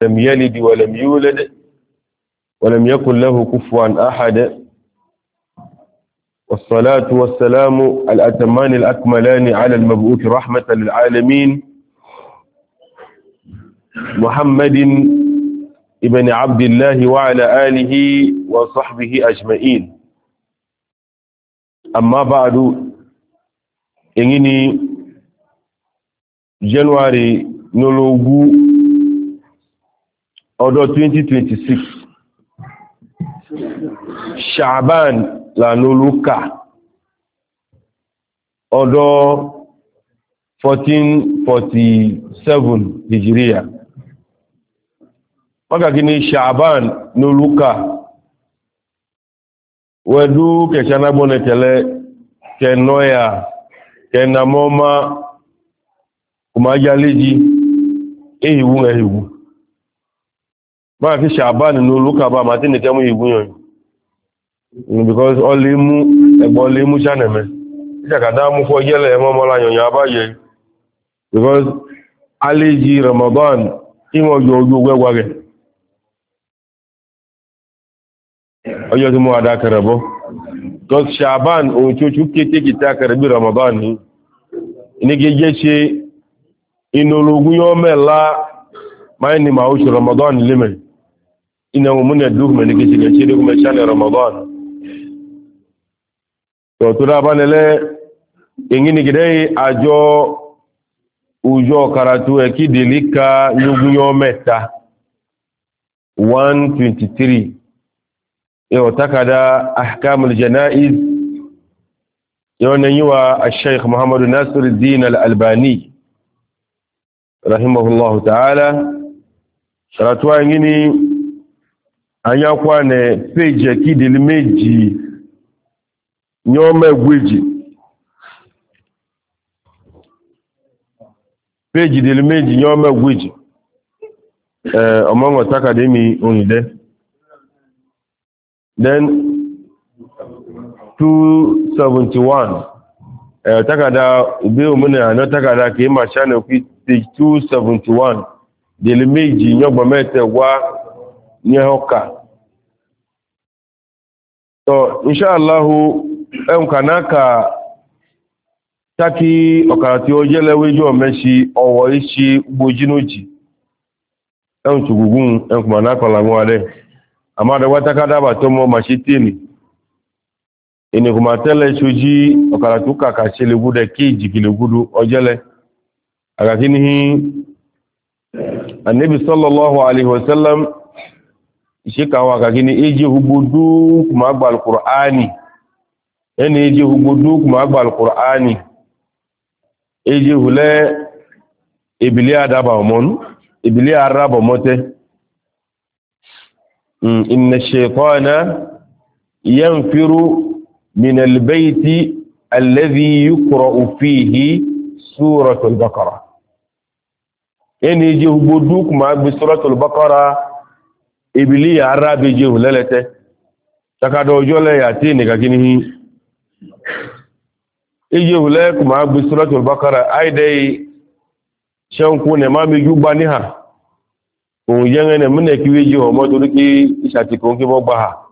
لم يلد ولم يولد ولم يكن له كفوا أحد والصلاة والسلام الأتمان الأكملان على المبعوث رحمة للعالمين محمد ابن عبد الله وعلى آله وصحبه أجمعين. أما بعد إنني جنواري نولوغو أودو 2026 شعبان لا نولوكا أودو 1447 هجرية. Wakakini Shaaban nuluka wedu keshana bonetele kenoya kenamoma kumajaliji ehiwu wakaki Shaaban nuluka ba matini kemu ehiwu yon because olimu chaneme isakada mu fo yele emomola yon abaye because aliji Ramadan imo yoju wewage ọjọ́ tí mo àdá kẹrẹ̀bọ́ because Shaaban ohun tí ó tún kété kìtà kẹrẹ̀bí Ramadan ní inégéjé ṣe inúlógún yọ́ mẹ́lá máa ní ma oṣù Ramadan límẹ̀ iná múnẹ̀ dúkùnmẹ̀ ní kìtì kẹ̀ṣẹ́ dúkùnmẹ̀ ṣánẹ̀ Ramadan tó dábánilẹ́ èyí ni gidẹ́ àjọ òjò karatu ẹ̀kí dèlíkà lógún yọ́ mẹ́ta 123 يعتقد أحكام الجنائز يونيوا الشيخ محمد ناصر الدين الألباني رحمه الله تعالى شرطوا يني أن يكون بيجي كده الميجي يوم ويجي بيجي دي الميجي يوم ويجي أمام وتقدمي أنده then 271 takada ibe omuna na takada ke ma channel page 271 dele meji nyogbo mete wa ni hoka so inshallah kanaka taki okarati ojele wejo meshi owo ishi gbojinoji tugugun kuma na kola ngwale amada watakada batomo mashitini ini kumatele shuji okaratuka kachele gude kiji kilegudu ojele akakini hii annabi sallallahu alaihi wasallam ishika wakakini iji hubudu kumagba alqur'ani yani iji hubudu kumagba alqur'ani iji hule ibili adaba omonu ibili araba mote إن الشيطان ينفر من البيت الذي يقرأ فيه سورة البقرة يعني يجيه بدوك مع بسورة البقرة إبلي عرب يجيه للته تكادو جولة ياتيني كاكينه يجيه لك مع بسورة البقرة أيدي شنكون ما ميجوبانيها òun yẹ́rẹ́ nẹ̀ múnẹ̀ kí wéjì ọmọ torí kí ìṣàtìkò ń kí wọ́n gbà á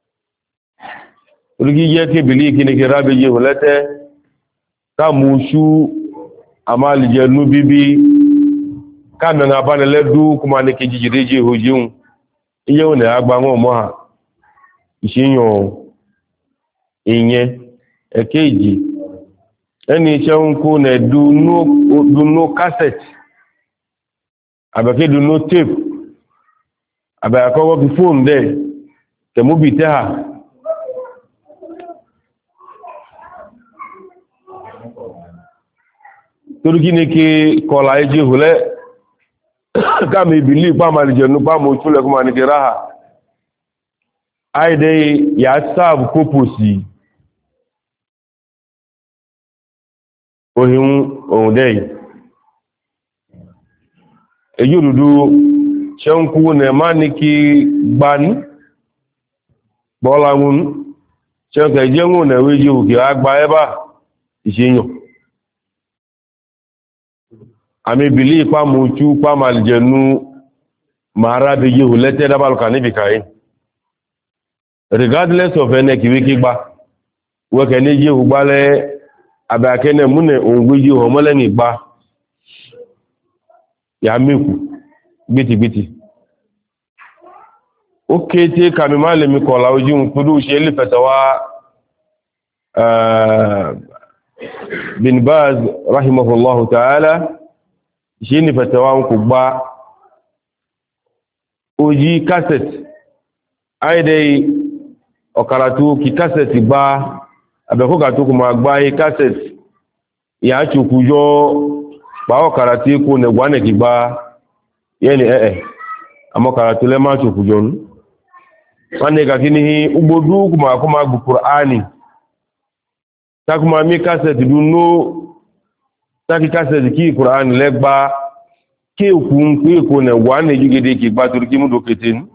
torí kí yẹ́ kí bìlí kí ní kí rábéjì ò lẹ́tẹ́ káàmù ṣú àmàlìjẹ̀nú bíbí káàmì abánilẹ́dú kúmà ní kí jìjìréjì òjíun iye òun àgbà wọn mọ́ ha ìṣẹ́yàn ìyẹn ẹ̀kẹ́jì ẹni iṣẹ́ ń kó nẹ̀ dúnú kásẹ̀tì àbẹ̀kẹ́ dúnú tape àbẹ̀kọ́wọ́ bí fóònù dẹ̀ tẹ̀múbì tẹ́hà torí kí ní kí kọlá ẹjẹ́ ìhùlẹ́ káàmì ìbìlì pàmàlìjẹ̀nú pàmà òtúlẹ̀kùnmà ní kí ráhà àìdẹ́ yà sáàbù kópòsì ohun ohun dẹ̀ èyí òdúdú ṣe ń kú nẹ̀ má ní kí gbani bọ́láwún ṣe ń kẹ̀ ń nẹ̀ wéjì òkè àgbà ẹbá ìṣẹ́yàn àmì ìbìlì pàmà òtú pàmàlìjẹ̀nú mara be yehu lete dabal kanibi kai regardless of ene kiwiki gba we ke ni yehu gbale abakene mune onwe yehu mole ni gba ya miku biti okay te kamimale mi kola oju nkudu se le fetawa bin Baz rahimahullahu ta'ala shini fatawa ku gba oji cassette aide okaratu ki cassette gba abeko ka to ku ma gba e cassette ya chukujo ba okaratu ku ne gwane ki gba yeni amokaratu le ma chukujo nu wane ka kini ugbodu ku ma gbu Qur'ani takuma mi cassette du no taki cassette ki Qur'an legba ki okun pe ko ne wa ne jigede ki gba turki mu doketin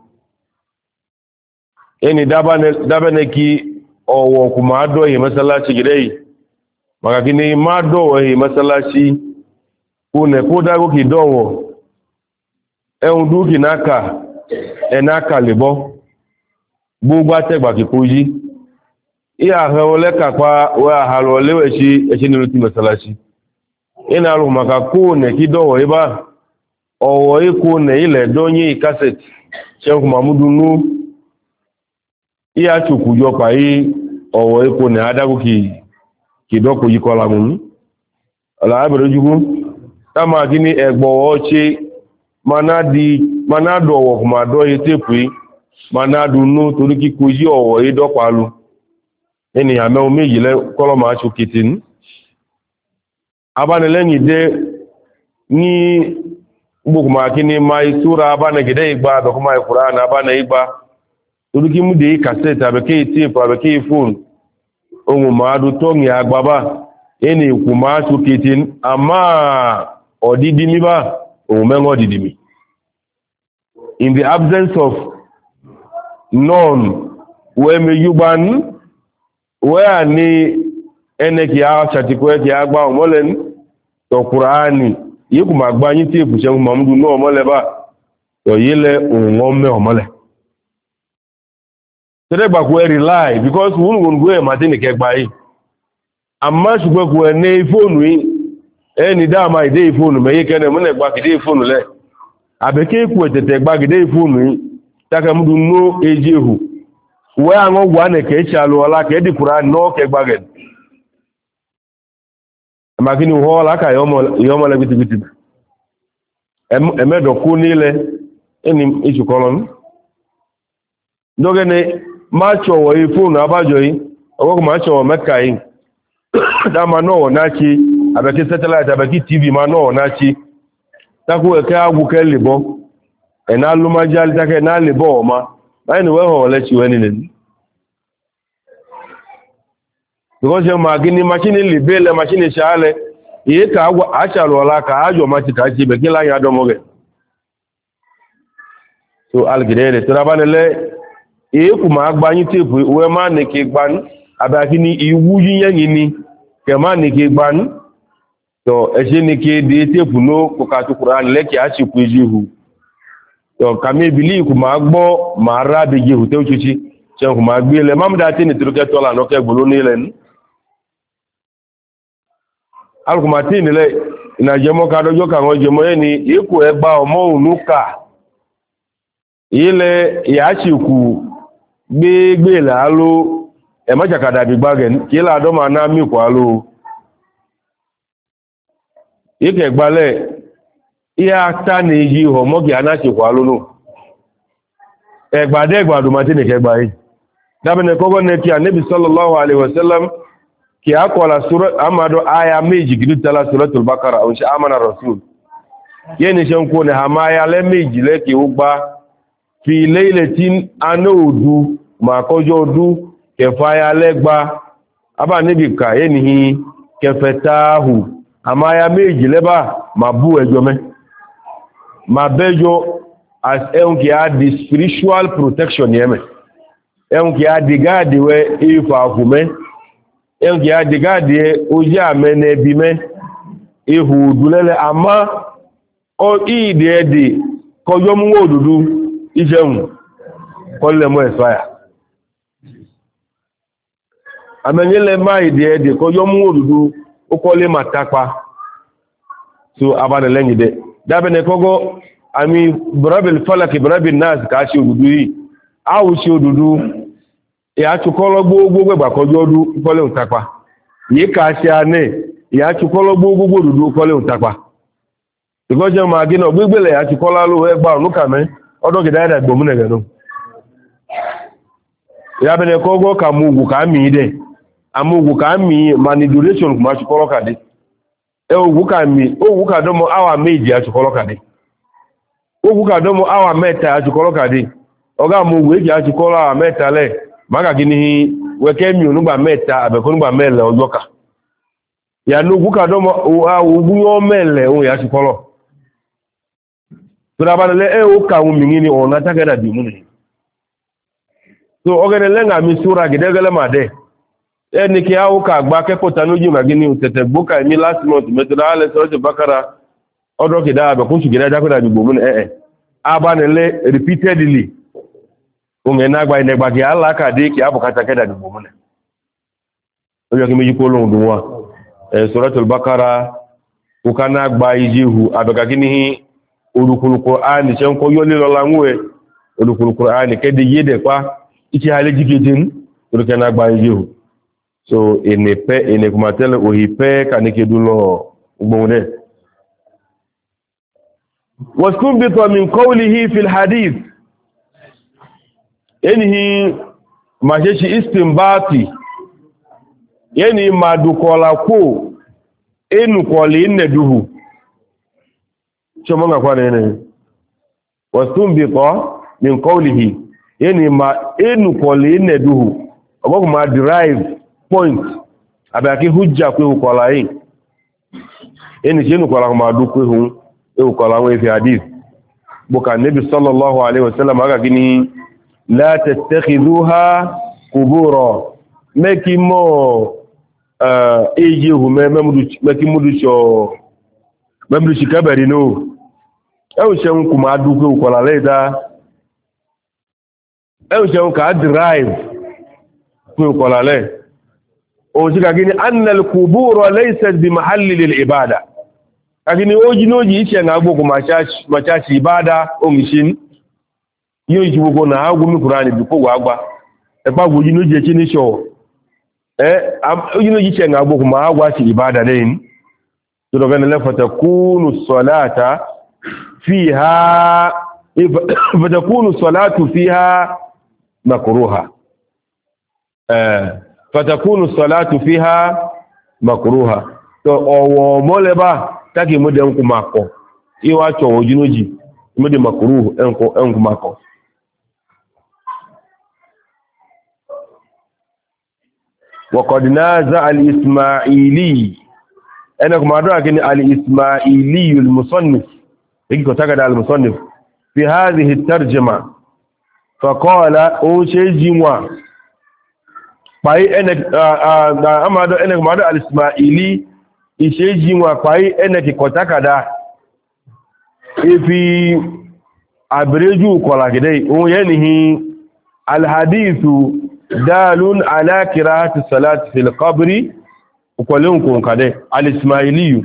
eni dabane ki owo kuma do yi masallaci gidei maka kini ma do yi masallaci ko ne ko dago ki dowo ehun du ki naka enaka lebo gbogbo ategba ki koji iya hawole kakwa wa halole wechi ni luti masalashi ina ru maka ko ne kidowo iba owo iko ne ile donyi cassette Sheikh Mahmudu nu iya chukujo pa yi owo iko ne adagu ki doko yikola mun ala abrojugu kama gini egbo oche manado owo kuma do yetepu manadu nu tori ki koji owo idopalu eni ame o meji le kolo ma chu kitin abane lenyi de ni buku ma kini mai sura abane gide igba do kuma Qur'an abane igba turuki mu de cassette abeke tape abeke phone ohun ma du to mi agbaba eni ku ma chu kitin ama odidi mi ba ohun mengo odidi mi in the absence of none we me yuban where ni eneki a chatikwe ki agba omolen to Qur'ani yiku magba yin ti ebu Sheikh Mahmudu no omole ba to yile ohun me omole tere gba ku rely because won go e matini ke gba yi amma sugbe ku ne phone yi eni da ma ide phone me yike ne mo ne gba kide phone le abeke ku etete gba kide phone yi taka mudu no ejehu we anwo gwa ne ke chalu ola ke di Qur'an no ke gbagen magini ho la ka yomo le biti emedo ku nile eni isu kolon dogene macho wo ifun abajo yi owo macho wo meka yi da ma no na chi abeki satellite abeki TV ma no na chi taku e ka agu ke libo ena luma jali take na libo ma báyìí wẹ́ hàn lẹ́tí wẹ́ nílẹ̀ ní because yẹn máa gí ní maṣíní lè bẹ́ẹ̀lẹ̀ maṣíní ṣáálẹ̀ iye ka àṣàlọ̀ ọ̀la ka ájọ̀ máa ti kàá ṣe bẹ̀ kí láyé adọ́mọ́ rẹ̀ so alìgìdẹ́ rẹ̀ tó rábá nílẹ̀ iye kù máa gba yín tèpù wẹ́ máa ní kí gbanú àbákí ní ìwú yíyẹn yìí ni kẹ máa ní kí gbanú tó ẹṣẹ́ ní kí dé tèpù ní kòkàtùkùrà nílẹ̀ kí á ṣe kú ejú ihu to kame bili ku ma gbo ma ra be je hute uchichi che ku ma gbe le mamda ti ni turuke to la no ke gbolo ni len al ku ma ti ni le ina je mo ka dojo ka won je mo ni iku e gba omo unuka ile ya chi ku gbe la lo e ma jakada bi gbagen ki la do ma na mi ku alo ike gbale iya ta ni yi ho mo gi anachi kwa lunu egbade egbadu mati ni ke gba yi dabe ne kogo ne ki Ànábì sallallahu alaihi wasallam ki akola sura amado aya meji gidu tala suratul baqara on sha amana rasul yeni shen ko ne hamaya le meji le ki ugba fi laylatin anodu ma kojo du ke faya legba aba nibi ka yeni ke fetahu amaya meji leba mabu ejome ma bejo as ki a the spiritual protection yeme ki a the guard we ifa hume ki a the guard oji amene bime ihu dulele ama o ide di ko yo mu odudu ijeun ko le mo expire amenyele mai de ko yo mu odudu o ko le matapa so abana lengi de dabe ne kogo ami brabil falak brabil nas ka shi odudu yi awu shi odudu ya chukolo gbogbo gba ko jodu ko le utapa yi ka shi ane ya chukolo gbogbo odudu ko le utapa igoje ma gi no gbegbele ya chukola lo egba onuka me odo gida da gbomu ne gano ya be ne kogo ka mugu ka mi de amugu ka mi manipulation kuma chukolo ka de owu ka domo awa meji achukolo ka de owu ka domo awa meta achukolo ka de oga mugu eji achukolo awa meta le maka gini weke mi onugba meta abeko onugba mele ojoka ya nugu ka domo owu yo mele o ya achukolo tura banale o ka wu mingini ona takeda di muni so ogene lenga mi sura gidegele made eni ki awu ka gba keko tanuji magini utete gboka mi last month metra ale so bakara odo ki da be kun sugida da ko da bi gbomun abanele repeatedly unge na gba ine gba ki ala ka de ki abukata keda bi gbomun oyo ki meji ko lohun duwa suratul bakara ukana gba ijihu abeka kini olukulu qur'an se nko yo le lo lanwe olukulu qur'an ke de yede pa ichi hale jigedin urukana gba ijihu so ene kumatele ohipe kanike dulo ugbonde waskunbita min qawlihi fil hadith enhi majeshi istinbati yani madukola ko enu koli neduhu chomo ngakwa nene waskunbita min qawlihi yani ma enu koli neduhu obo ma derive point abaki hujja ko ukola yin eni je nukola ma du ko hun e ukola won fi hadith boka nabi sallallahu alaihi wasallam aga gini la tattakhidhuha qubura meki mo eje hu meki mudu cho memdu shikabari no e o se un kuma du ko ukola leda e o se un ka drive ko ukola le o jiga gini annal qubur laysat bi mahalli lil ibada agini ojinoji iche na agbo ko machachi ibada o mishin yo ijiwo na agbo mi qur'ani bi ko wa agba e pa go jinoji echi ni so ojinoji iche na agbo ko ma agwa si ibada den to do gane la fatakunu salata fiha fatakunu salatu fiha makruha fatakunu salatu fiha makruha to owo moleba taki modem ku mako iwa cho ojinoji mode makruh enku mako wa qad naza al-isma'ili ana kuma do akini al-isma'ili al-musannif iko tagada al-musannif fi hadhihi at-tarjuma faqala o shejinwa pai ene amado ene kumado al-ismaili isheji wa pai ene ki kotakada ifi abreju kola gidai o yenihi al-hadithu dalun ala qira'ati salati fil qabri ukolun ko kade al-ismaili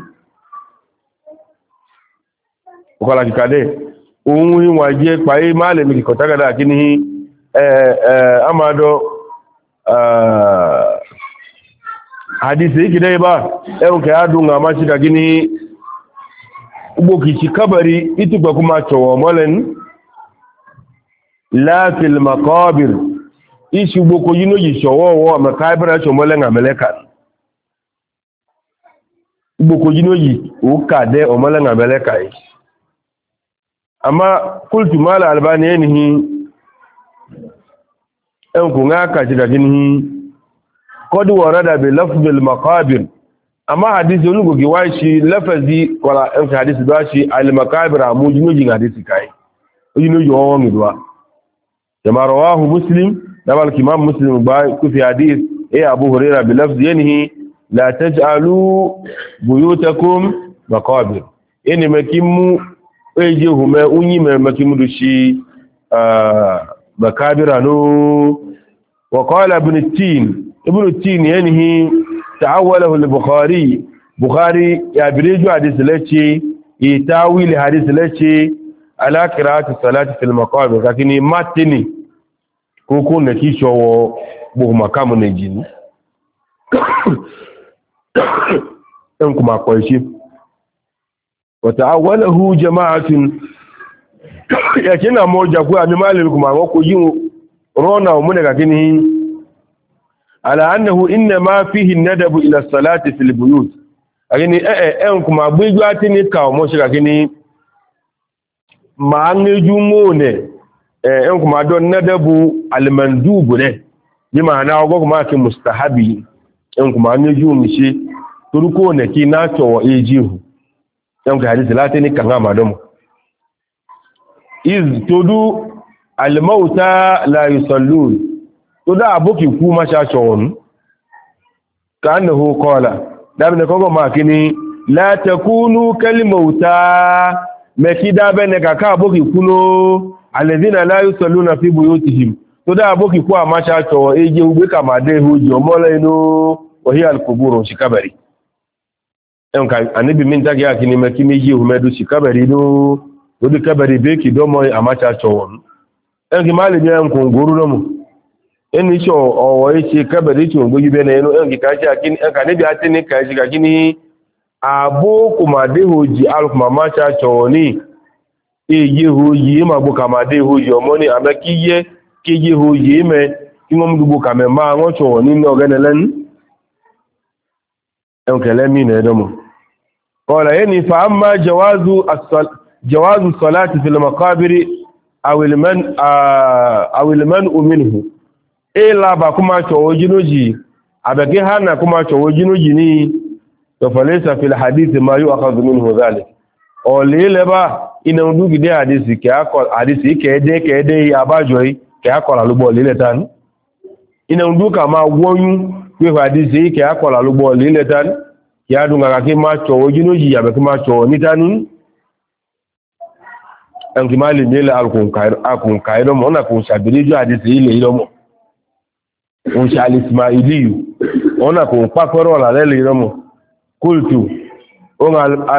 ukola kade ohun waje pai malemi ki kotakada kini amado hadisi kidai ba yau ka yadu nga mashi da gini ubokici kabari itu ba kuma cewa molen la fil maqabir ishi uboko yino yi showo makabira cewa molen ameleka uboko yino yi ukade o molen ameleka amma kultu mala albani yanihi en ku ngaka ji da gini qad warada bi lafz al maqabir amma hadisi olugo gi washi lafazi wala en hadisi do shi al maqabir amujinu hadisi kai oyinu yo mi do kama rawahu muslim dawal imam muslim ba ku fi hadith abu hurairah bi lafz yanhi la taj'alu buyutakum maqabir eni makimu ejehume unyi me makimudushi bakabira no وقال ابن التين ينهي تعوله البخاري بخاري يبرج حديث لشي يتاويل حديث لشي على قراءة الصلاة في المقابر لكن ماتني كوكون نكيشو بو مقام نجين انكم اقويشي وتعوله جماعة يكينا موجة كوى ممالكم اقوكو يو رونا ومنك كنه على أنه إنما فيه الندب إلى الصلاة في البيوت أكني أنكم أبيجواتني كاوموش أكني ما أنجمون أنكم أدون ندب المندوب له بمعنى أقولكم أكن مستحبي أنكم أنجمون شيء تركون كي ناتو وإيجيه أنكم حديث لا تني كنغام أدوم إذ تدو الموتى لا يصلون تدا ابوكي كو ما شاشون كانه قال دابن كوغو ماكني لا تكونوا كالموتى مكيدا بنك كا ابوكي كونو الذين لا يصلون في بيوتهم تدا ابوكي كو ما شاشو ايجي وبي كما ده هوجو مولينو وهي القبور شكبري ان كان انبي من تاغي اكني مكي ميجي همدو شكبري نو ودي كبري بيكي دومو اما شاشون enki mali je en guru no mu eni so owo ise kabere ti ogbo yibe na enu enki ka ja kini enka ne bi ati ni ka ji ka kini abo kuma de hoji al kuma ma cha choni eye hoji ma gbo kama de hoji omo ni amekiye keje hoji me ki mo mdugo kama ma won cho ni no ganelen enkele mi ne do mu qala yani fa amma jawazu salati fil maqabir أو المن منه إلا بكما توجنوجي أبقي هانا كما توجنوجي فليس في الحديث ما يؤخذ منه ذلك أولي لبا إنه دوك دي حديثي حديثي كيدي أباجوي كيأكل ألوبو ليلتان إنه دوك ما وونيو في حديثي كيأكل ألوبو ليلتان كيادونغا كما توجنوجي أبقي ما توجنوجي ẹnkì máa lè nílẹ̀ akùnkà ìrọmọ̀ ọ̀nà kò ṣàbíríjú àdísì ilẹ̀ ìrọmọ̀ òun ṣe alìsìmá ìlú ọ̀nà kò pàpẹ́rọ̀ ọ̀làlẹ́lẹ̀ ìrọmọ̀ kúlùtù ohun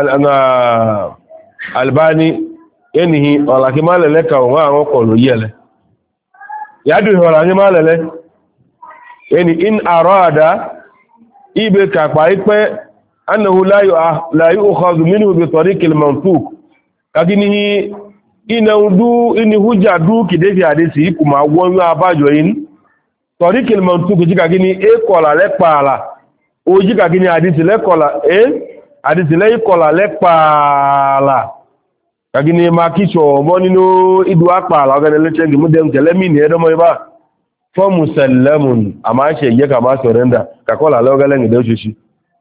albani ẹnìyí ọ̀làkí máa lẹ̀lẹ́ ka òun àwọn ọkọ̀ ló yẹlẹ̀ yàdù ìhọ̀làkí máa lẹ̀lẹ́ ẹni in àrọ̀ àdá ibẹ̀ kàpà ipẹ́ annahu láyé òkàzù mínú bí tọ̀rí kìlmọ̀ntúk kakini ina udu ini hujja du kidefi hadisi kuma wonu abajo yin torikil mantuku jika gini e kola le pala o jika gini hadisi le kola hadisi le kola le pala kagini makicho monino idu apala ogene le chengi mudem telemi ni edo moiba fo musallamun ama shege kama surrender ka kola le ogele ngi dewushi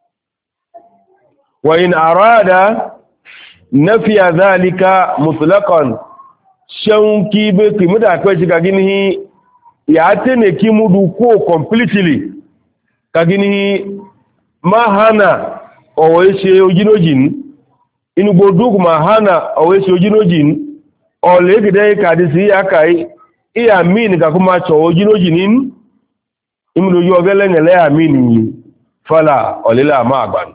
wa in arada nafiya dhalika mutlaqan shauki be kimuda kwaji kagini ya tene kimudu ko completely kagini mahana owese ojinojin inu bodu mahana owese ojinojin ole gide kadisi akai iya min ka kuma cho ojinojin imudo yo gele ngele amini fala olela magban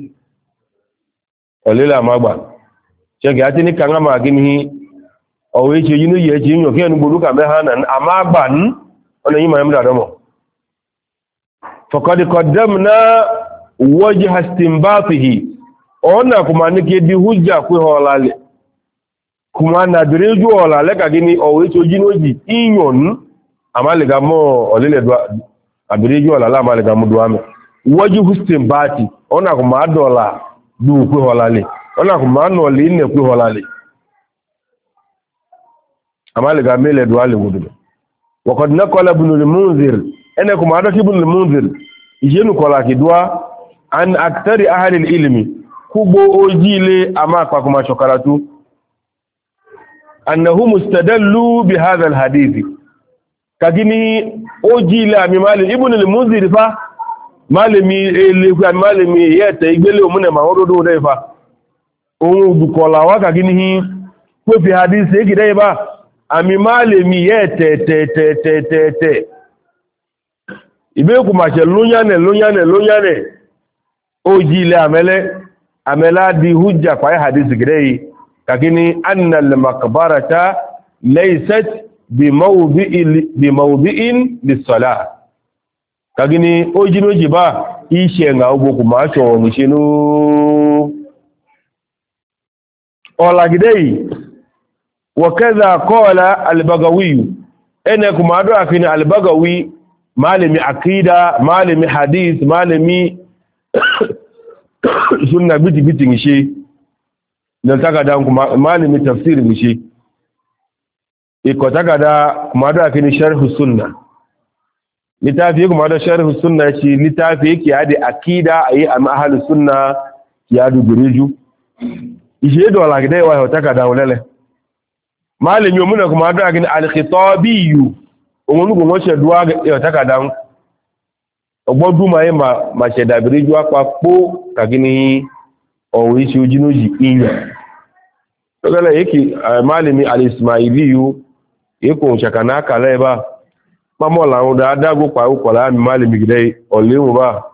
ṣẹ́gẹ̀ àti ní kàńgá máa gí ní ọ̀wọ́ ìṣẹ́ yínú yẹ ṣe yíò kí ẹnu gbogbo mẹ́ha náà a máa gbà ní ọ̀nà yí máa mẹ́ta dọ́mọ̀ fọ̀kọ̀dìkọ̀dẹ́m náà wọ́jí hastinbáfihì ọ̀nà kùmà ní kí di hujja pé ọ̀lálẹ̀ kùmà nà dìrẹ́jú ọ̀lálẹ̀ kàgí ní ọ̀wọ́ ìṣẹ́ yínú jì ìyọ̀n àmàlẹ̀gàmọ́ ọ̀lẹ́lẹ̀ àdìrẹ́jú ọ̀lálẹ̀ àmàlẹ̀gàmọ́ duwámẹ́ wọ́jí hastinbáti ọ̀nà kùmà dọ̀là dùn pé ọ̀lálẹ̀ ona kuma no li ne ku holale amale ga mele duale wudu wa qad naqala ibn al-munzir ene kuma ado ibn al-munzir yenu kola ki dua an aktari ahli al-ilmi kubo ojile ama pa kuma shokaratu annahu mustadallu bi hadha al-hadith kagini ojile ami male ibn al-munzir fa malemi ele ku malemi yete igbele omune ma ododo de fa ohun dukola wa kagini ko fi hadisi yake dai ba ami malami ye te ibe ku ma se lunyane oji le amela di hujja kwa hadisi gidai kakini anna al maqbarata laysat bi mawdi'in lis-salah kagini ojinoji ba ishe nga ogboku ma so ni sinu ola gidei wa kadha qala al-bagawi ene kuma do akini al-bagawi malami aqida malami hadith malami sunna biti ngishe dan takada kuma malami tafsir ngishe iko takada kuma do akini sharh sunna litafi kuma da sharh sunna shi litafi yake hadi akida ayi am ahlus sunna ya du gureju ije do la gide wa takada wala malami mun kuma do akini al-khitabi òun go mo se duwa ya takada ogbodu mai ma se da gureju apapo kagini o isi ojinoji iyan to gele yake malami al-ismaili yeko chakana kala ba mamo lawon da dago pa o kola mi malami gide olewu ba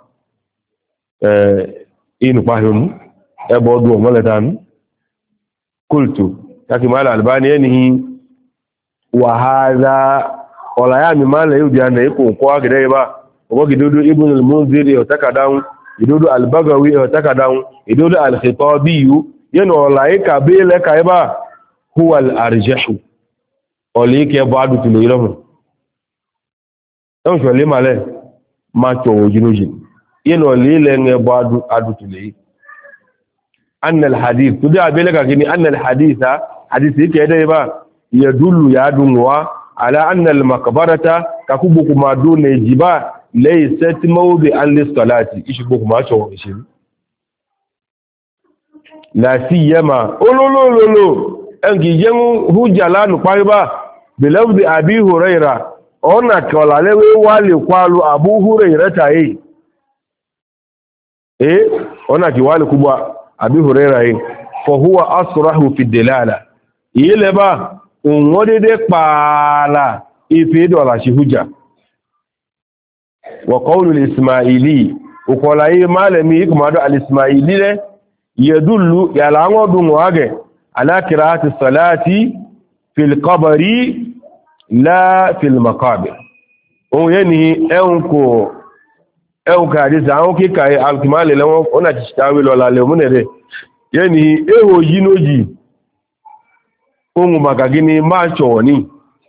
inu pa honu e bodu o moletan kultu taki mala albani enihi wa hadha ola ya mi mala yudi ana iko ko gide ba o gidodo ibn al-munziri o takadaun gidodo al-bagawi o takadaun gidodo al-khitabi yeno ola ika bele kaiba huwa al-arjahu olike badu tuloyiro ẹ̀wọ̀n lè máa lẹ́ máa tọ̀wọ̀ ojúlójì yínà lè lẹ́ngẹ̀ bọ́ adùtùlẹ̀ yìí annal hadith tó dé abẹ́lẹ́ kàkí ní annal hadith yìí kẹ́ẹ̀dẹ́ bá yẹ dúlù ya dùnwá ala annal makabarata kakúgbòkù máa dún ní jìbá lẹ́yìn sẹ́tí mọ́wọ́bẹ̀ anlis salati ìṣùgbòkù máa tọ̀wọ̀ ìṣẹ́lú láti yẹma olólòlòlò ẹnkì jẹ́ hujja lánù páríbá bẹ̀lẹ́bẹ̀ àbí huraira ona kola lewe wale kwalu Abu Hurairah ona ki wale kubwa Abu Hurairah fa huwa asrahu fi dilala ile ba unwodede pala ife dola shi hujja wa qawlu al-ismaili ukola yi malami kuma do al-ismaili le yadullu ya la ngodun wage ala qira'ati salati fil qabri la fil maqabir o yeni enko hadith awon ki kai alkimale lewon ona ti tawe lo la le munere yeni eho yinoji ohun magagini ma chowo ni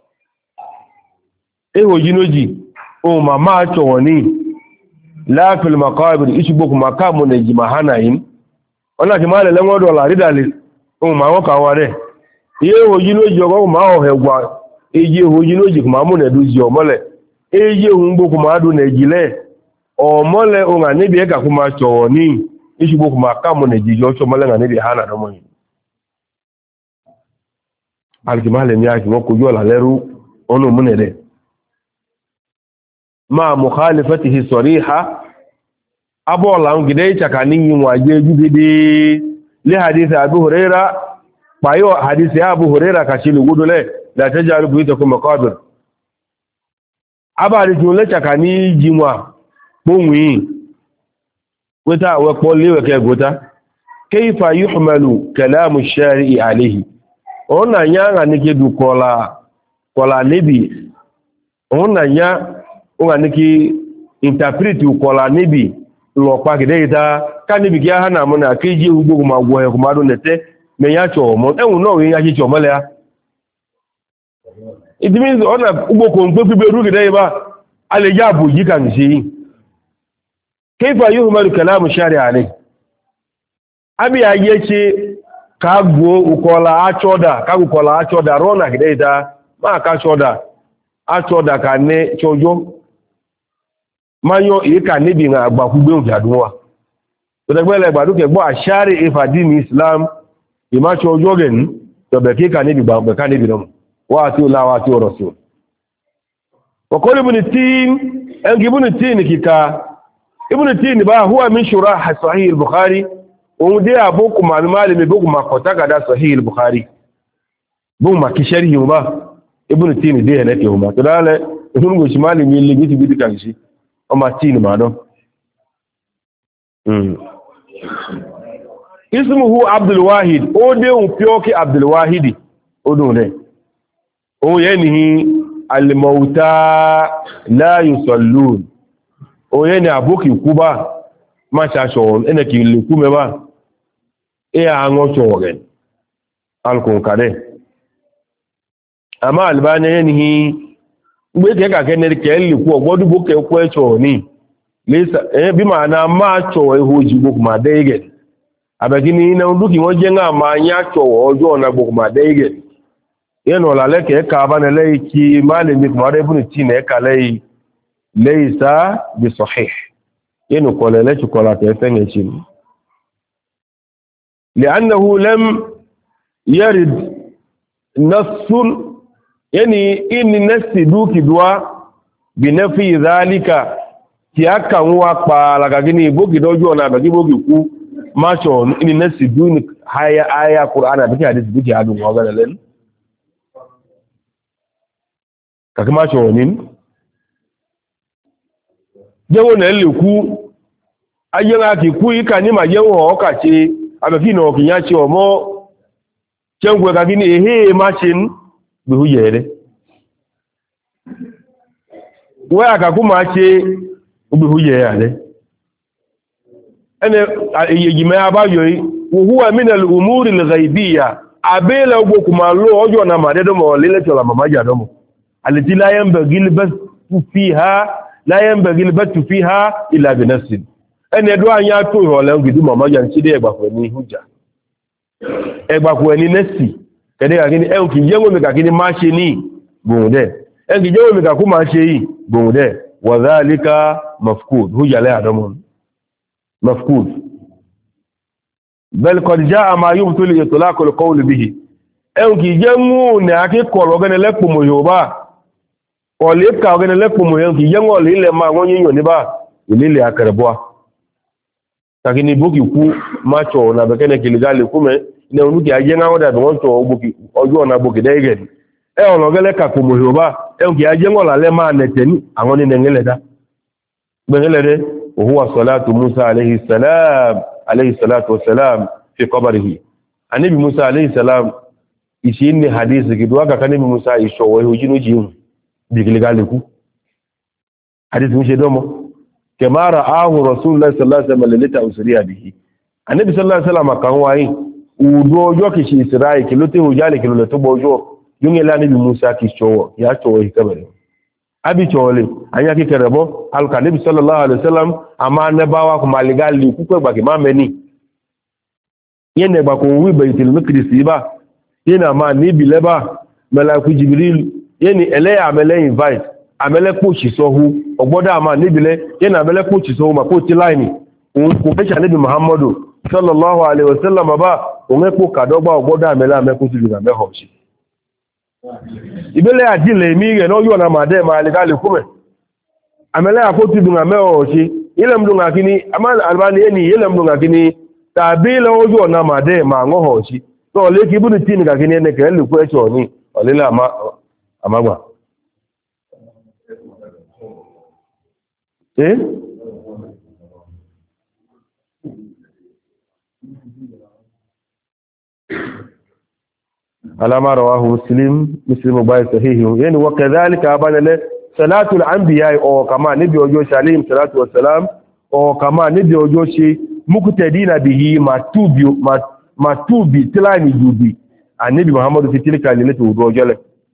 eho yinoji ohun ma chowo ni la fil maqabir isbuku makamu ne jimahanain ona ti male lewon do la ridale ohun ma won ka ware eho yinoji ogo ma o hegwa eje hoji loji kuma mu na duzi omole eje hunbo kuma adu na ejile omole o nga nibi eka kuma chowo ni ishubo kuma kamu na jijo chomole nga nibi hana no mo alkimale mi aki mo kujo la leru onu munede ma mukhalifatihi sariha abola ngide chakani waje jugide li hadith Abu Huraira payo hadith Abu Huraira kashilu gudule la tajalu buyutakum maqabir abari jumla chakani jimwa bonwi wata wa qollewe ke gota kayfa yuhmalu kalamu ash-shari'i alayhi ona nyanga nike du kola nebi ona nya ona nike interpret kola nebi lo pa kideita kanibi kia hana mona keji ugbo ma gwo he kuma do nete me ya cho mo ehun no we ya chi cho mole ya it means ona ugbo ko npe pe ru gide ba ale ya bu yi kan si kayfa yuhmalu kalamu shari'a alayhi abi ayeche kagbo ukola achoda rona kideita ma ka achoda ka ne chojo mayo ika nibi nga agbakugbe ojadunwa to degbele gbaduke gbo ashari ifadini islam ima chojo gen to be kika nibi gba ka nibi no wa ati la wa ati rasul wa qul ibn tin en ibn tin kika ibn tin ba huwa min shurah sahih al-bukhari umde aboku malimi boku makotaka da sahih al-bukhari bu ma kishari yuma ibnu tin de ne ke huma to dale ibnu go shimali mi le giti bidi kan shi o ma tin ma do ismuhu abdul wahid o de un pioki abdul wahidi o dun de o yenihi al mauta la yusallun o yeni aboki kuba ma sha so ene ki le ku me ba e ango so gen al kun kade ama albani yenihi gbe ke ka kenere ke le ku ogbodu bo ke ku e so ni lesa bi ma na ma so e hoji bo ma de gen abegini na nduki won je nga ma nya so ojo na bo ma de gen yeno la le ke ka ba ne le ki male mi ma re bunu ti ne ka le leisa bi sahih yeno ko le ci ko la te fenge ci لانه لم يرد نص يعني ان نص دوki dua بنفي ذلك ti aka nwa pa la gini bogi dojo na be bogi ku ma cho in nص dun haya aya qur'ana bi hadith bi adu wa len ka ma cho nin jewo na leku ayela ki ku ika ni ma jewo o ka che abeki no kinya che omo chengwe ka gini ehe machine bi huyere we aka ku ma che bi huyere ale ene yeji me abayo yi huwa min al umur al ghaibiyya abela ugo kuma lo ojo na madedo mo lele to la mamaja domo alati la yanbaghi al bas fiha illa bi nafsin ene do anya to ho le ngidu mamaja nchide egba ko ni huja egba ko ni nesi kede ga kini en ki yengo mi ka kini ma se ni bonde en ki yengo mi ka ku ma se yi bonde wa dhalika mafqud huja la adamun مفقود بل قد جاء ما يبطل اطلاق القول به en ki jemu ne ake koro gene lepo mo yoba o le ka gene lepo mo en ki jengo le ma won yin ni ba ile akarbo takini boki ku macho na be kene kiligale kume ne onu ki aje nga oda be won to boki ojo na boki de ge e ono gele ka ko mo yoba en ki aje ngo la le ma neteni awon ni ngele da be ngele de وهو صلاة موسى عليه الصلاة والسلام في قبره النبي موسى عليه السلام يشيني حديث كدوا كان النبي موسى يشوه وجينو جيم بيغلغالكو حديث مش دومو كما رآه رسول الله صلى الله عليه وسلم ليلة أسري به النبي صلى الله عليه وسلم كان واي ودوجو كشي إسرائيل كلوتي وجالي كلو لتوبوجو يونغ لا النبي موسى كيشوه يا شوه كبره abi chole anya ki kerebo alka nabi sallallahu alaihi wasallam ama nabawa ko maligali ku ko gbage ma meni yene gba ko wi baitul maqdis ba yena ma ni bileba malaiku jibril yeni ele amele invite amele po chi sohu ogbodo ama ni bile yena amele po chi sohu ma po ti line o ko fe nabi muhammadu sallallahu alaihi wasallam ba o me po kadogba ogbodo amele ameku ti bi me ho si ibele ajile mi ge no yo na made ma le gale kume amele akoti dunga me o shi ile mdunga kini amal albani eni ile mdunga kini tabila o yo na made ma ngo ho shi to le ki bunu tin ga kini ne ke le ku e cho ni o le la amagba على ما رواه مسلم باي صحيح يعني وكذلك ابان صلاه الانبياء او كما نبي اوجو عليه الصلاه والسلام او كما نبي اوجو شي مقتدين به ما توبي تلاني جوبي النبي محمد في تلك الليله وجوله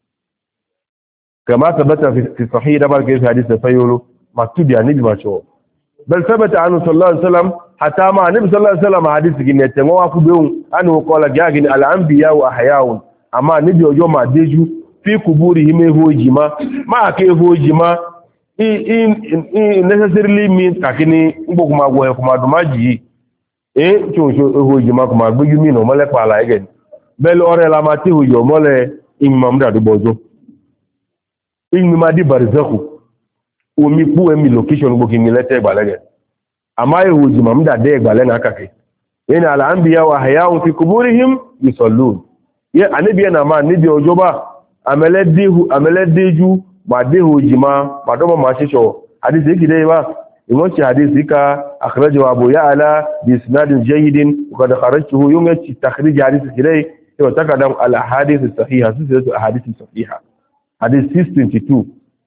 كما ثبت في صحيح دبر في حديث فيولو ما توبي النبي ما شو بل ثبت عنه صلى الله عليه وسلم حتى ما النبي صلى الله عليه وسلم حديث كنيته wa ku beun anu ko la gagin al anbiya wa ahyaun ama nibi ojo ma deju fi kuburi hime hojima ma ke hojima in necessarily mean takini ngbo kuma gwo kuma dumaji chocho hojima kuma gbeju mi no mole pa la again bel ore la ma ti hojo mole imam da dubojo in ma di barzakhu omi pu emi location gbo ki mi lete gbalege ama hojima mda de gbale na kake ina al anbiya wa ahyaun fi kuburihim yusallun ye anibi na ma nibi ojoba ameledeju ma dehu jima ma do ma shisho hadisi kide ba imonci hadisi ka akhrajahu abu ya'la bi isnad jayyid wa qad kharajtuhu yum takhrij hadisi kide wa takadam al ahadith as-sahiha silsilatu ahadith as-sahiha hadith 622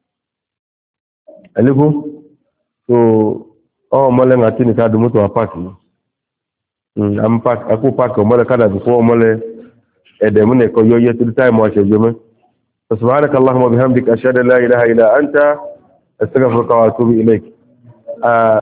alifu so mole ngati ni ka du moto apart ni am park aku park mole kada ko mole ede mun ko yoye to time mo se jome subhanaka allahumma bihamdika ashhadu an la ilaha illa anta astaghfiruka wa atubu ilaik